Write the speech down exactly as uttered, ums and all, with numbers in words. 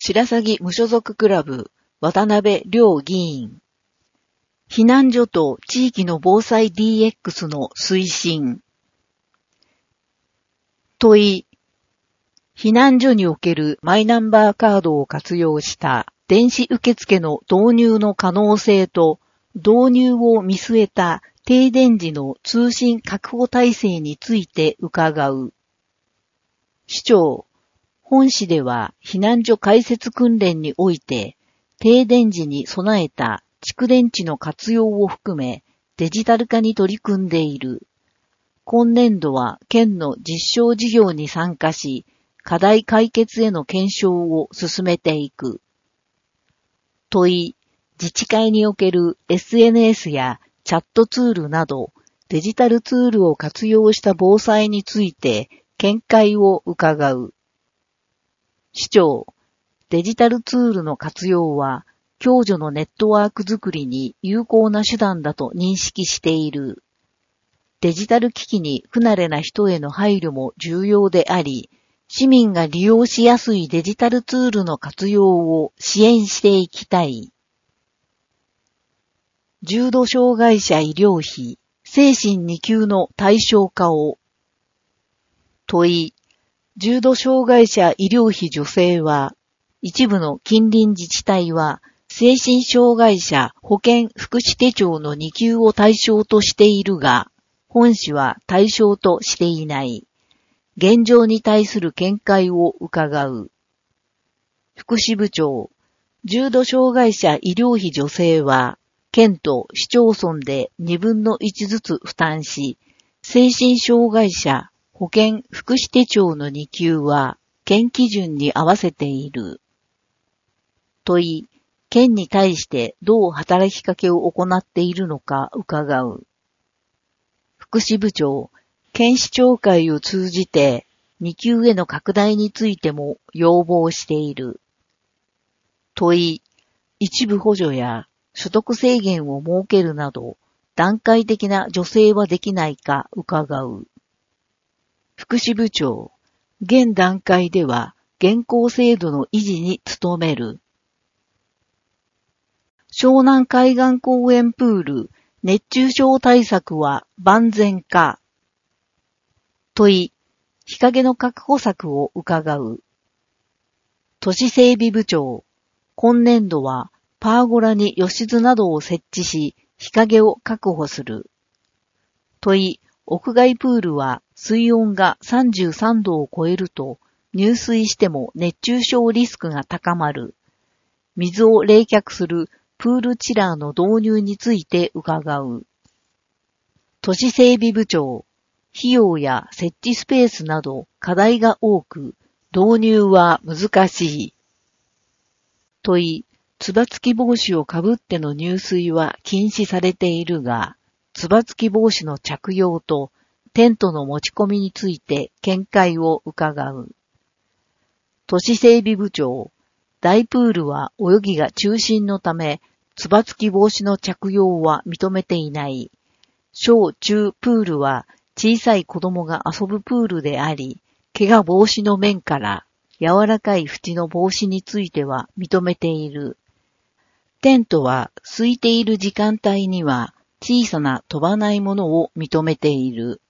白鷺無所属クラブ、渡辺良議員。避難所と地域の防災 ディーエックス の推進。問い。避難所におけるマイナンバーカードを活用した電子受付の導入の可能性と導入を見据えた停電時の通信確保体制について伺う。市長、本市では避難所開設訓練において停電時に備えた蓄電池の活用を含めデジタル化に取り組んでいる。今年度は県の実証事業に参加し、課題解決への検証を進めていく。問い、自治会における エスエヌエス やチャットツールなどデジタルツールを活用した防災について見解を伺う。市長、デジタルツールの活用は共助のネットワークづくりに有効な手段だと認識している。デジタル機器に不慣れな人への配慮も重要であり、市民が利用しやすいデジタルツールの活用を支援していきたい。重度障害者医療費、精神に級の対象化を。問い、重度障害者医療費助成は、一部の近隣自治体は、精神障害者保健福祉手帳のに級を対象としているが、本市は対象としていない。現状に対する見解を伺う。福祉部長、重度障害者医療費助成は、県と市町村でにぶんのいちずつ負担し、精神障害者保健福祉手帳のに級は、県基準に合わせている。問い、県に対してどう働きかけを行っているのか伺う。福祉部長、県市長会を通じてに級への拡大についても要望している。問い、一部補助や所得制限を設けるなど段階的な助成はできないか伺う。福祉部長、現段階では現行制度の維持に努める。湘南海岸公園プール、熱中症対策は万全か。問い、日陰の確保策を伺う。都市整備部長、今年度はパーゴラに吉津などを設置し、日陰を確保する。問い、屋外プールは水温がさんじゅうさんどを超えると、入水しても熱中症リスクが高まる。水を冷却するプールチラーの導入について伺う。都市整備部長、費用や設置スペースなど課題が多く、導入は難しい。問い、つばつき帽子をかぶっての入水は禁止されているが、つばつき帽子の着用とテントの持ち込みについて見解を伺う。都市整備部長、大プールは泳ぎが中心のため、つばつき防止の着用は認めていない。小中プールは小さい子供が遊ぶプールであり、怪我防止の面から柔らかい縁の防止については認めている。テントは空いている時間帯には小さな飛ばないものを認めている。